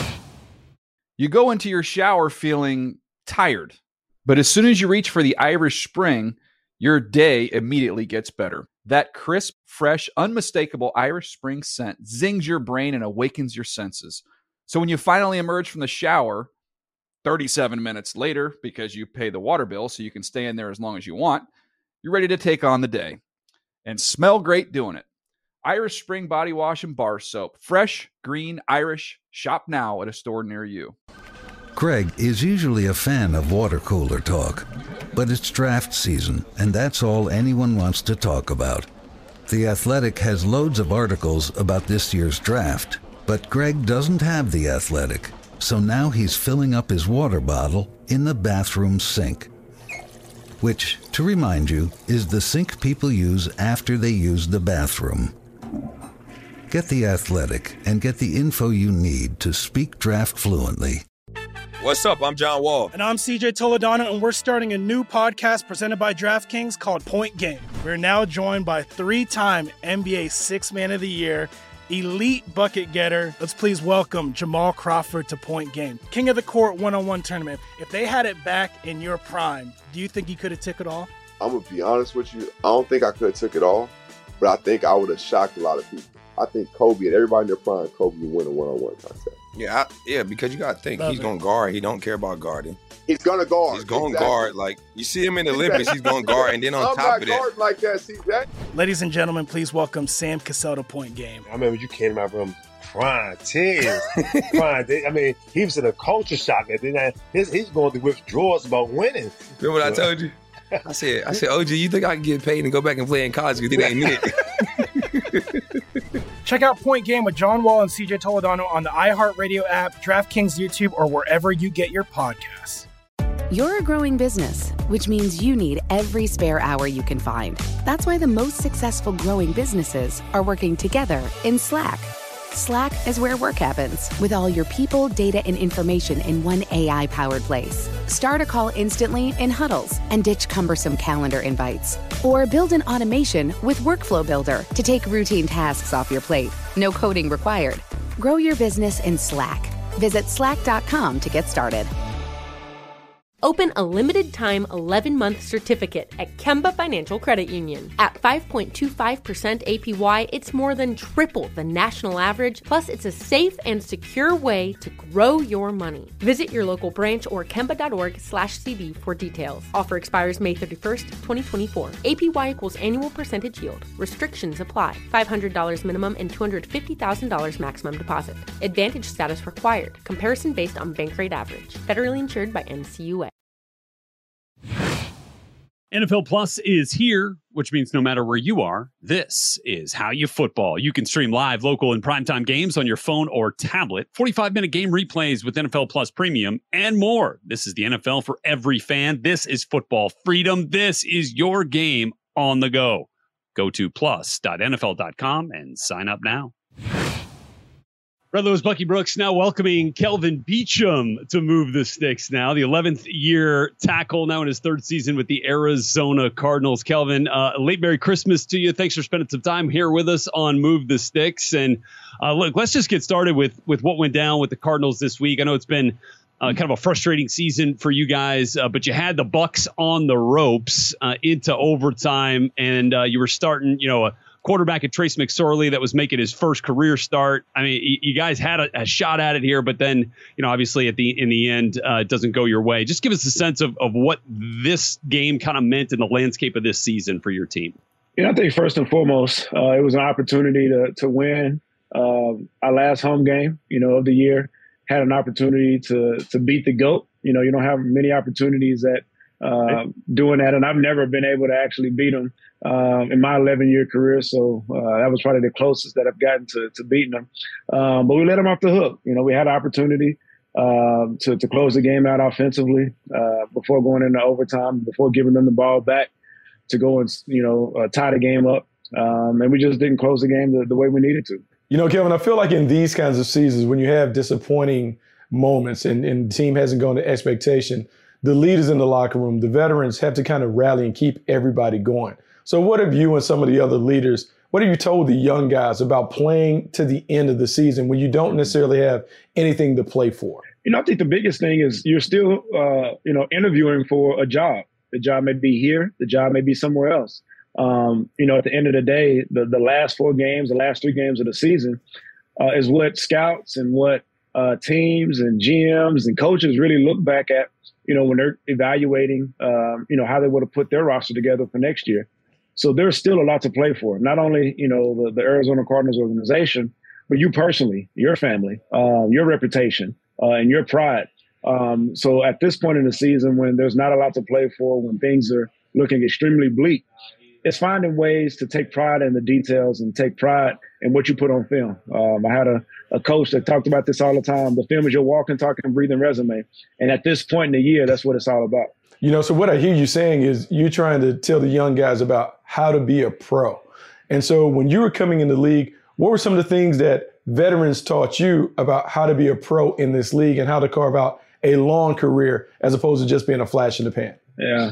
A: You go into your shower feeling tired, but as soon as you reach for the Irish Spring, your day immediately gets better. That crisp, fresh, unmistakable Irish Spring scent zings your brain and awakens your senses. So when you finally emerge from the shower, 37 minutes later, because you pay the water bill so you can stay in there as long as you want, you're ready to take on the day and smell great doing it. Irish Spring Body Wash and Bar Soap. Fresh, green, Irish. Shop now at a store near you.
B: Greg is usually a fan of water cooler talk, but it's draft season, and that's all anyone wants to talk about. The Athletic has loads of articles about this year's draft, but Greg doesn't have The Athletic, so now he's filling up his water bottle in the bathroom sink. Which, to remind you, is the sink people use after they use the bathroom. Get The Athletic and get the info you need to speak draft fluently.
I: What's up? I'm John Wall.
J: And I'm CJ Toledano, and we're starting a new podcast presented by DraftKings called Point Game. We're now joined by three-time NBA Sixth Man of the Year, elite bucket getter. Let's please welcome Jamal Crawford to Point Game. King of the Court one-on-one tournament. If they had it back in your prime, do you think you could have took it all?
K: I'm going to be honest with you. I don't think I could have took it all, but I think I would have shocked a lot of people. I think Kobe and everybody in their prime, Kobe would win a one-on-one contest.
I: Yeah, because you got to think, he's going to guard. He don't care about guarding.
K: He's going to guard.
I: He's going to guard. Like, you see him in the Olympics, he's going to guard. And then on top of that.
K: I'm not guarding like that, CJ.
J: Ladies and gentlemen, please welcome Sam Cassell to Point Game.
L: I remember you came in my room crying, tears. Crying. I mean, he was in a culture shock. And then he's going through withdrawals about winning.
I: Remember what I told you? I said, OG, you think I can get paid and go back and play in college because it ain't it?
J: Check out Point Game with John Wall and CJ Toledano on the iHeartRadio app, DraftKings YouTube, or wherever you get your podcasts.
M: You're a growing business, which means you need every spare hour you can find. That's why the most successful growing businesses are working together in Slack. Slack is where work happens, with all your people, data, and information in one AI-powered place. Start a call instantly in huddles and ditch cumbersome calendar invites. Or build an automation with Workflow Builder to take routine tasks off your plate. No coding required. Grow your business in Slack. Visit slack.com to get started.
O: Open a limited-time 11-month certificate at Kemba Financial Credit Union. At 5.25% APY, it's more than triple the national average, plus it's a safe and secure way to grow your money. Visit your local branch or kemba.org/cb for details. Offer expires May 31st, 2024. APY equals annual percentage yield. Restrictions apply. $500 minimum and $250,000 maximum deposit. Advantage status required. Comparison based on bank rate average. Federally insured by NCUA.
G: NFL Plus is here, which means no matter where you are, this is How You Football. You can stream live, local, and primetime games on your phone or tablet, 45-minute game replays with NFL Plus Premium, and more. This is the NFL for every fan. This is football freedom. This is your game on the go. Go to plus.nfl.com and sign up now. Red Louis, Bucky Brooks now welcoming Kelvin Beachum to Move the Sticks now. The 11th year tackle now in his third season with the Arizona Cardinals. Kelvin, late Merry Christmas to you. Thanks for spending some time here with us on Move the Sticks. And look, let's just get started with what went down with the Cardinals this week. I know it's been kind of a frustrating season for you guys, but you had the Bucs on the ropes into overtime, and you were starting, a quarterback at Trace McSorley that was making his first career start. I mean, you guys had a shot at it here, but then, obviously in the end, it doesn't go your way. Just give us a sense of what this game kind of meant in the landscape of this season for your team.
H: I think first and foremost, it was an opportunity to win our last home game, of the year. Had an opportunity to beat the GOAT. You don't have many opportunities at doing that, and I've never been able to actually beat him in my 11-year career. So that was probably the closest that I've gotten to beating him. But we let him off the hook. We had an opportunity to close the game out offensively before going into overtime, before giving them the ball back to go and tie the game up. And we just didn't close the game the way we needed to. Kevin, I feel like in these kinds of seasons, when you have disappointing moments and the team hasn't gone to expectation, the leaders in the locker room, the veterans, have to kind of rally and keep everybody going. So what have you and some of the other leaders, what have you told the young guys about playing to the end of the season when you don't necessarily have anything to play for? I think the biggest thing is you're still, interviewing for a job. The job may be here. The job may be somewhere else. At the end of the day, the last 4 games, the last 3 games of the season is what scouts and what teams and GMs and coaches really look back at, when they're evaluating, how they would have put their roster together for next year. So there's still a lot to play for. Not only, the Arizona Cardinals organization, but you personally, your family, your reputation, and your pride. So at this point in the season, when there's not a lot to play for, when things are looking extremely bleak, it's finding ways to take pride in the details and take pride in what you put on film. I had a coach that talked about this all the time. The film is your walking, talking, breathing resume. And at this point in the year, that's what it's all about.
P: So what I hear you saying is you're trying to tell the young guys about how to be a pro. And so when you were coming in the league, what were some of the things that veterans taught you about how to be a pro in this league and how to carve out a long career as opposed to just being a flash in the pan?
H: Yeah.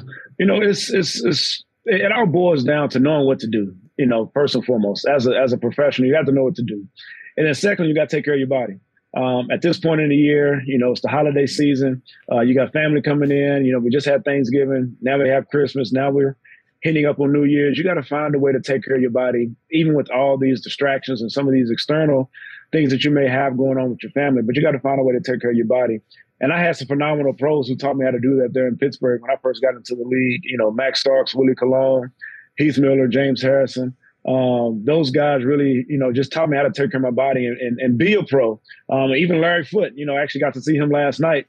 H: It all boils down to knowing what to do, first and foremost. As a professional, you have to know what to do. And then secondly, you got to take care of your body. At this point in the year, it's the holiday season. You got family coming in. We just had Thanksgiving. Now we have Christmas. Now we're hitting up on New Year's. You got to find a way to take care of your body, even with all these distractions and some of these external things that you may have going on with your family. But you got to find a way to take care of your body. And I had some phenomenal pros who taught me how to do that there in Pittsburgh when I first got into the league. Max Starks, Willie Colon, Heath Miller, James Harrison. Those guys really, just taught me how to take care of my body and be a pro. Even Larry Foote, I actually got to see him last night.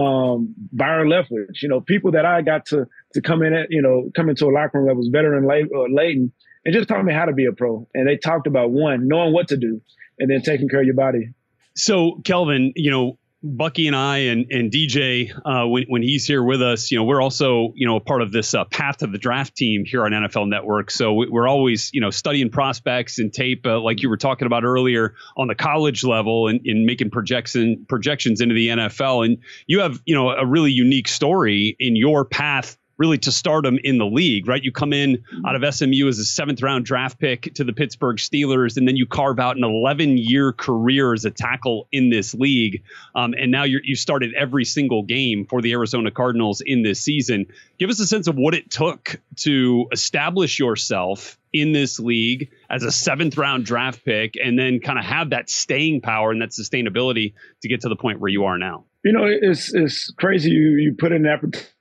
H: Byron Leftwich, people that I got to come in come into a locker room that was better than Leighton and just taught me how to be a pro. And they talked about knowing what to do and then taking care of your body.
G: So Kelvin, Bucky and I and DJ, when he's here with us, we're also, a part of this Path to the Draft team here on NFL Network. So we're always, studying prospects and tape, like you were talking about earlier on the college level and making projections into the NFL. And you have, a really unique story in your path really to stardom in the league, right? You come in out of SMU as a 7th round draft pick to the Pittsburgh Steelers, and then you carve out an 11-year career as a tackle in this league. And now you started every single game for the Arizona Cardinals in this season. Give us a sense of what it took to establish yourself in this league as a 7th round draft pick and then kind of have that staying power and that sustainability to get to the point where you are now.
H: It's crazy you put in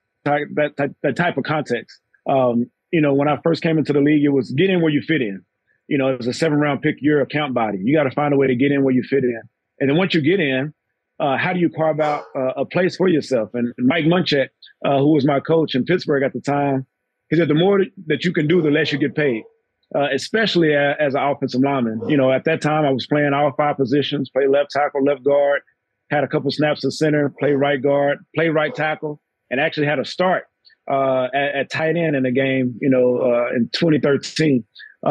H: that type of context. When I first came into the league, it was get in where you fit in. It was a 7th round pick, you're a count body. You got to find a way to get in where you fit in. And then once you get in, how do you carve out a place for yourself? And Mike Munchak, who was my coach in Pittsburgh at the time, he said the more that you can do, the less you get paid, especially as an offensive lineman. At that time, I was playing all 5 positions, played left tackle, left guard, had a couple snaps at center, played right guard, played right tackle, and actually had a start at tight end in the game, in 2013.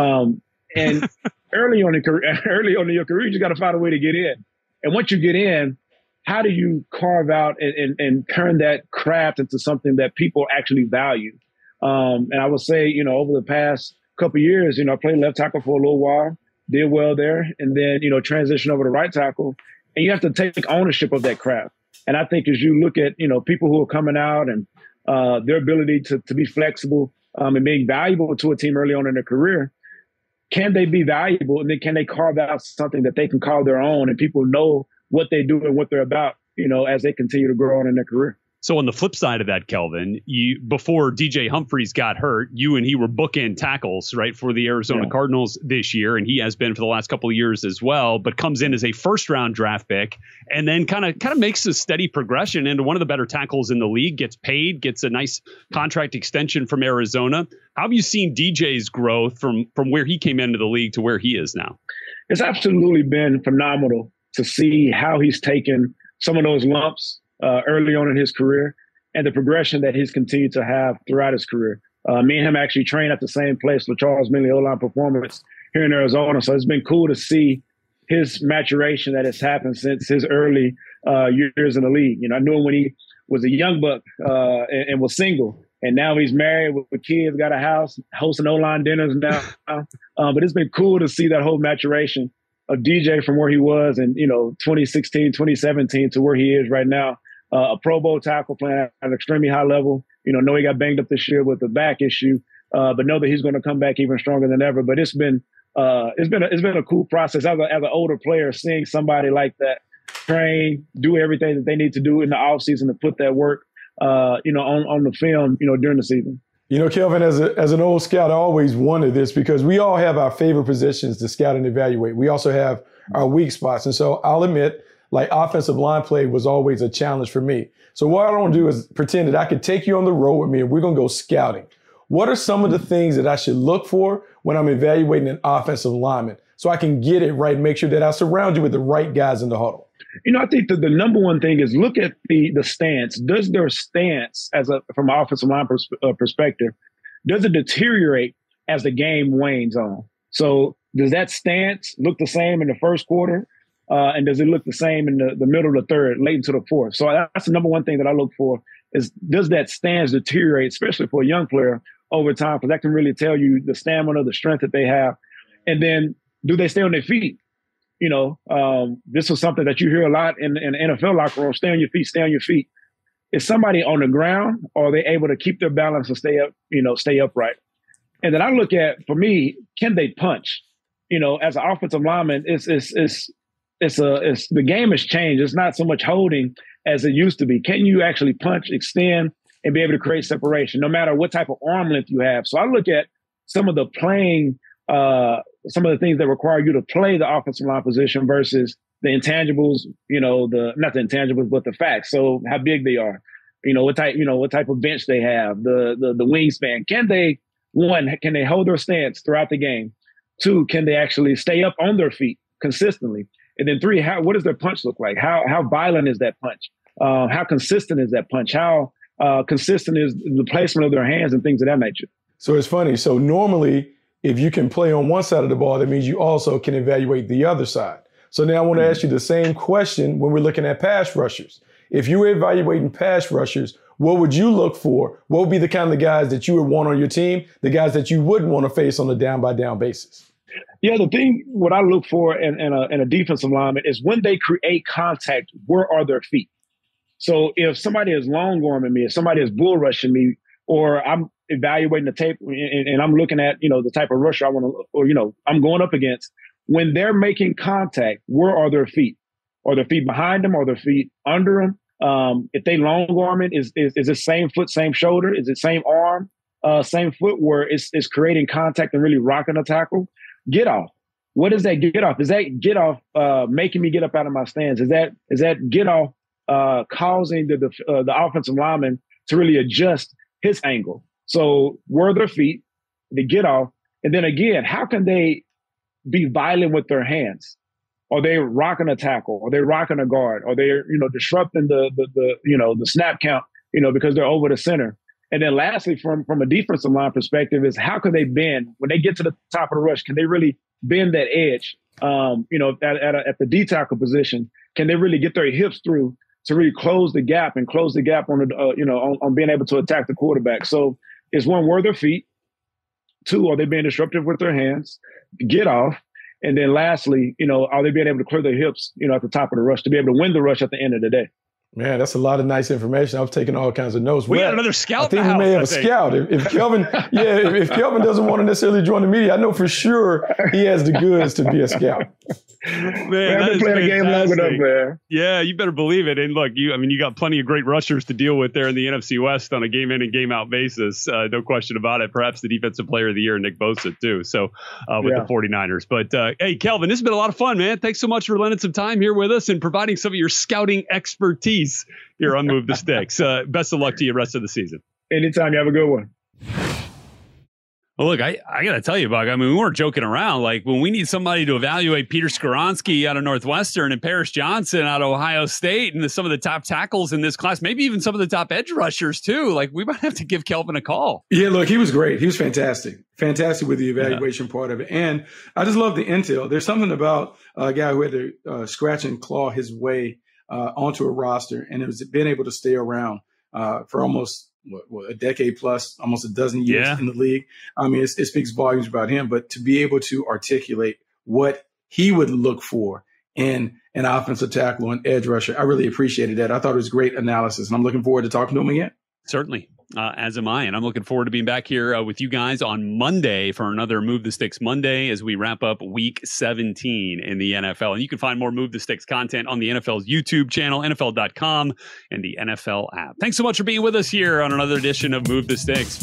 H: And early on in your career, you just got to find a way to get in. And once you get in, how do you carve out and turn that craft into something that people actually value? And I would say, over the past couple of years, I played left tackle for a little while, did well there, and then, transition over to right tackle. And you have to take ownership of that craft. And I think as you look at, people who are coming out and their ability to be flexible and being valuable to a team early on in their career, can they be valuable? And then can they carve out something that they can call their own and people know what they do and what they're about, as they continue to grow on in their career?
G: So on the flip side of that, Kelvin, before DJ Humphries got hurt, you and he were bookend tackles, right, for the Arizona Cardinals this year, and he has been for the last couple of years as well, but comes in as a 1st round draft pick and then kind of makes a steady progression into one of the better tackles in the league, gets paid, gets a nice contract extension from Arizona. How have you seen DJ's growth from where he came into the league to where he is now?
H: It's absolutely been phenomenal to see how he's taken some of those lumps early on in his career and the progression that he's continued to have throughout his career. Me and him actually trained at the same place, LaCharles Minley O-line Performance here in Arizona. So it's been cool to see his maturation that has happened since his early years in the league. I knew him when he was a young buck and was single. And now he's married with kids, got a house, hosting O-line dinners now. But it's been cool to see that whole maturation of DJ from where he was in 2016, 2017 to where he is right now. A Pro Bowl tackle playing at an extremely high level. Know he got banged up this year with a back issue, but know that he's going to come back even stronger than ever. But it's been a cool process as an older player, seeing somebody like that
Q: train, do everything that they need to do in the offseason to put that work, on the film, during the season.
P: Kelvin, as an old scout, I always wondered this because we all have our favorite positions to scout and evaluate. We also have our weak spots. And so I'll admit, like, offensive line play was always a challenge for me. So what I don't do is pretend that I could take you on the road with me and we're going to go scouting. What are some of the things that I should look for when I'm evaluating an offensive lineman so I can get it right and make sure that I surround you with the right guys in the huddle?
Q: I think that the number one thing is look at the stance. Does their stance from an offensive line perspective, does it deteriorate as the game wanes on? So does that stance look the same in the first quarter? And does it look the same in the middle of the third, late into the fourth? So that's the number one thing that I look for is, does that stance deteriorate, especially for a young player, over time? Because that can really tell you the stamina, the strength that they have. And then do they stay on their feet? This is something that you hear a lot in the NFL locker room. Stay on your feet, stay on your feet. Is somebody on the ground, or are they able to keep their balance and stay upright? And then I look at, for me, can they punch? As an offensive lineman, the game has changed. It's not so much holding as it used to be. Can you actually punch, extend, and be able to create separation, no matter what type of arm length you have? So I look at some of the playing, some of the things that require you to play the offensive line position versus the intangibles, not the intangibles, but the facts. So how big they are, what type of bench they have, the wingspan. Can they hold their stance throughout the game? 2, can they actually stay up on their feet consistently? And then 3, what does their punch look like? How violent is that punch? How consistent is that punch? How consistent is the placement of their hands and things of that nature?
P: So it's funny. So normally, if you can play on one side of the ball, that means you also can evaluate the other side. So now I want to ask you the same question when we're looking at pass rushers. If you were evaluating pass rushers, what would you look for? What would be the kind of guys that you would want on your team, the guys that you wouldn't want to face on a down-by-down basis?
Q: Yeah, what I look for in a defensive lineman is when they create contact, where are their feet? So if somebody is long-arming me, if somebody is bull rushing me, or I'm evaluating the tape and I'm looking at, the type of rusher I want to, or, I'm going up against, when they're making contact, where are their feet? Are their feet behind them? Are their feet under them? If they long-arming, is it same foot, same shoulder? Is it same arm, same foot where it's creating contact and really rocking a tackle? Get off. What is that get off? Is that get off making me get up out of my stance? Is that get off causing the offensive lineman to really adjust his angle? So where are their feet, they get off, and then again, how can they be violent with their hands? Are they rocking a tackle? Are they rocking a guard? Are they disrupting the snap count because they're over the center? And then lastly, from a defensive line perspective, is how can they bend when they get to the top of the rush? Can they really bend that edge? At the D tackle position, can they really get their hips through to really close the gap on on being able to attack the quarterback? So it's one, where are their feet? 2, are they being disruptive with their hands? Get off. And then lastly, are they being able to clear their hips, at the top of the rush to be able to win the rush at the end of the day?
P: Man, that's a lot of nice information. I was taking all kinds of notes.
G: We got another scout.
P: I think we may have a scout. If Kelvin, if Kelvin doesn't want to necessarily join the media, I know for sure he has the goods to be a scout.
G: Man,
Q: I've been playing the game long enough, man.
G: Yeah, you better believe it. And look, you got plenty of great rushers to deal with there in the NFC West on a game in and game out basis. No question about it. Perhaps the defensive player of the year, Nick Bosa, too. So with the 49ers. But hey, Kelvin, this has been a lot of fun, man. Thanks so much for lending some time here with us and providing some of your scouting expertise here on Move the Sticks. Best of luck to you rest of the season.
Q: Anytime. You have a good one.
G: Well, look, I got to tell you, Buck, we weren't joking around. Like, when we need somebody to evaluate Peter Skoronski out of Northwestern and Paris Johnson out of Ohio State and some of the top tackles in this class, maybe even some of the top edge rushers, too, like, we might have to give Kelvin a call.
H: Yeah, look, he was great. He was fantastic. Fantastic with the evaluation part of it. And I just love the intel. There's something about a guy who had to scratch and claw his way onto a roster, and it was being able to stay around for almost a decade plus, almost a dozen years in the league. I mean, it speaks volumes about him, but to be able to articulate what he would look for in an offensive tackle and edge rusher, I really appreciated that. I thought it was great analysis, and I'm looking forward to talking to him again.
G: Certainly. As am I. And I'm looking forward to being back here with you guys on Monday for another Move the Sticks Monday as we wrap up Week 17 in the NFL. And you can find more Move the Sticks content on the NFL's YouTube channel, NFL.com, and the NFL app. Thanks so much for being with us here on another edition of Move the Sticks.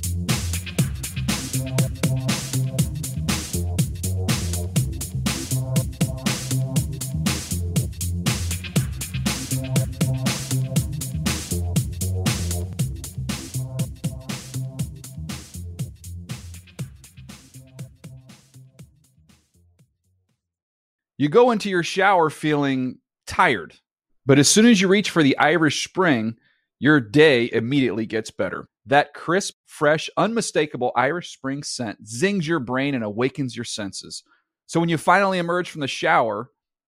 A: You go into your shower feeling tired, but as soon as you reach for the Irish Spring, your day immediately gets better. That crisp, fresh, unmistakable Irish Spring scent zings your brain and awakens your senses. So when you finally emerge from the shower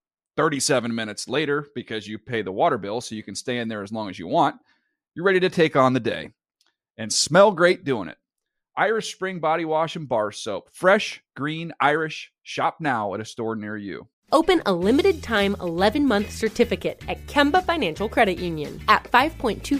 A: 37 minutes later, because you pay the water bill so you can stay in there as long as you want, you're ready to take on the day and smell great doing it. Irish Spring Body Wash and Bar Soap. Fresh, green, Irish. Shop now at a store near you.
O: Open a limited-time 11-month certificate at Kemba Financial Credit Union. At 5.25%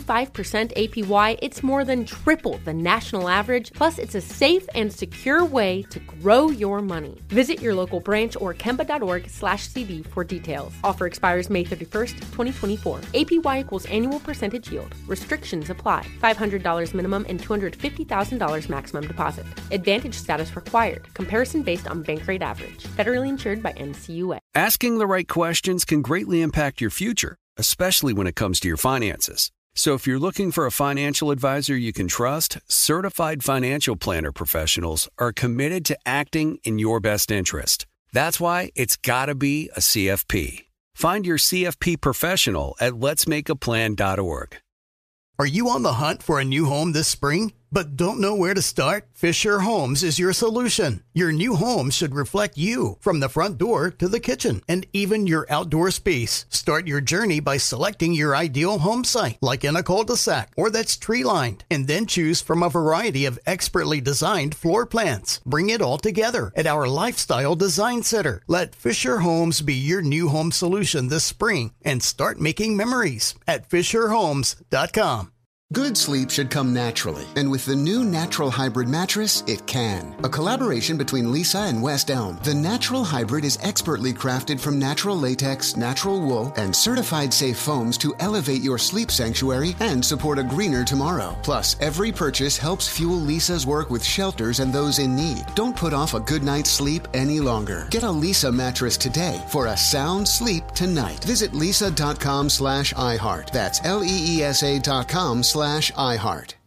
O: APY, it's more than triple the national average, plus it's a safe and secure way to grow your money. Visit your local branch or kemba.org/CD for details. Offer expires May 31st, 2024. APY equals annual percentage yield. Restrictions apply. $500 minimum and $250,000 maximum deposit. Advantage status required. Comparison based on bank rate average. Federally insured by NCUA.
R: Asking the right questions can greatly impact your future, especially when it comes to your finances. So if you're looking for a financial advisor you can trust, certified financial planner professionals are committed to acting in your best interest. That's why it's got to be a CFP. Find your CFP professional at letsmakeaplan.org.
S: Are you on the hunt for a new home this spring, but don't know where to start? Fisher Homes is your solution. Your new home should reflect you, from the front door to the kitchen, and even your outdoor space. Start your journey by selecting your ideal home site, like in a cul-de-sac or that's tree-lined, and then choose from a variety of expertly designed floor plans. Bring it all together at our Lifestyle Design Center. Let Fisher Homes be your new home solution this spring and start making memories at FisherHomes.com.
T: Good sleep should come naturally, and with the new Natural Hybrid mattress, it can. A collaboration between Lisa and West Elm, the Natural Hybrid is expertly crafted from natural latex, natural wool, and certified safe foams to elevate your sleep sanctuary and support a greener tomorrow. Plus, every purchase helps fuel Lisa's work with shelters and those in need. Don't put off a good night's sleep any longer. Get a Lisa mattress today for a sound sleep tonight. Visit lisa.com/iHeart. That's LEESA.com/iHeart.